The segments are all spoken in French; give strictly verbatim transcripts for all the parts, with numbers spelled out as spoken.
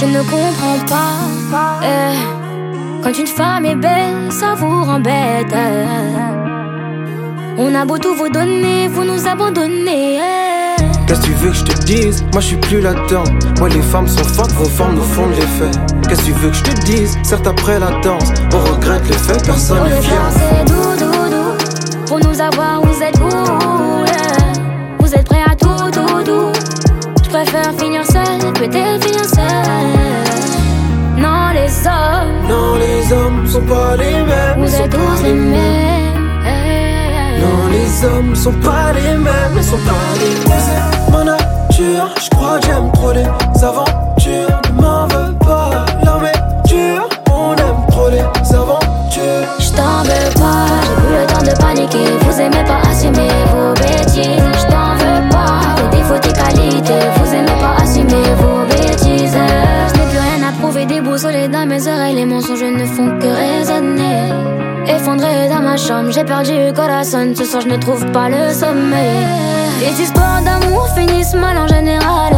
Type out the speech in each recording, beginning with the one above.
ne comprends pas. Eh. Quand une femme est belle, ça vous rend bête. Eh. On a beau tout vous donner, vous nous abandonnez. Eh. Qu'est-ce que tu veux que je te dise? Moi je suis plus là-dedans. Moi les femmes sont fortes, vos formes nous font de l'effet. Qu'est-ce que tu veux que je te dise? Certes après la danse, on regrette les faits, personne n'est fier. C'est doux, doux, doux. Pour nous avoir, vous êtes cool. Vous êtes prêts à tout, tout, tout. Je préfère finir seul, peut-être finir seul. Non les hommes, non les hommes sont pas les mêmes. Vous êtes tous les mêmes. Hey. Non les hommes sont pas les mêmes, ils sont pas les mêmes. C'est ma nature, je crois que j'aime trop les aventures. Ne m'en veux pas, l'armée dure. On aime trop les aventures. Je t'en veux pas, j'ai plus le temps de paniquer. Vous aimez pas assumer vos bêtises. Je t'en veux pas, tes défauts, tes qualités. Vous aimez pas assumer vos bêtises. Je n'ai plus rien à prouver, déboussolé dans mes oreilles. Les mensonges ne font que résonner. Effondré dans ma chambre, j'ai perdu le corazon. Ce soir je ne trouve pas le sommeil. Les histoires d'amour finissent mal en général.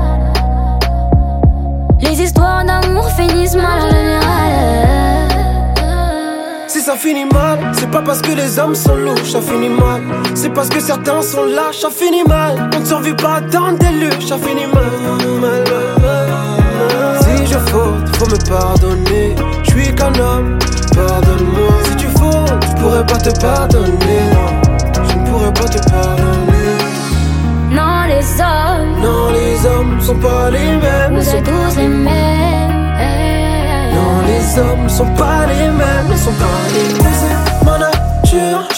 Les histoires d'amour finissent mal en général. Si ça finit mal, c'est pas parce que les hommes sont louches, ça finit mal. C'est parce que certains sont lâches, ça finit mal. On ne survit pas dans des luches, ça finit mal, mal, mal, mal. Si je faute, faut me pardonner. Je suis qu'un homme, pardonne-moi. Si tu fautes, je pourrais pas te pardonner. Non, je ne pourrais pas te pardonner. Non les hommes, non les hommes sont pas les mêmes. Vous êtes tous les mêmes. Hey. Non les hommes sont pas les mêmes, ils sont pas les mêmes. C'est ma nature,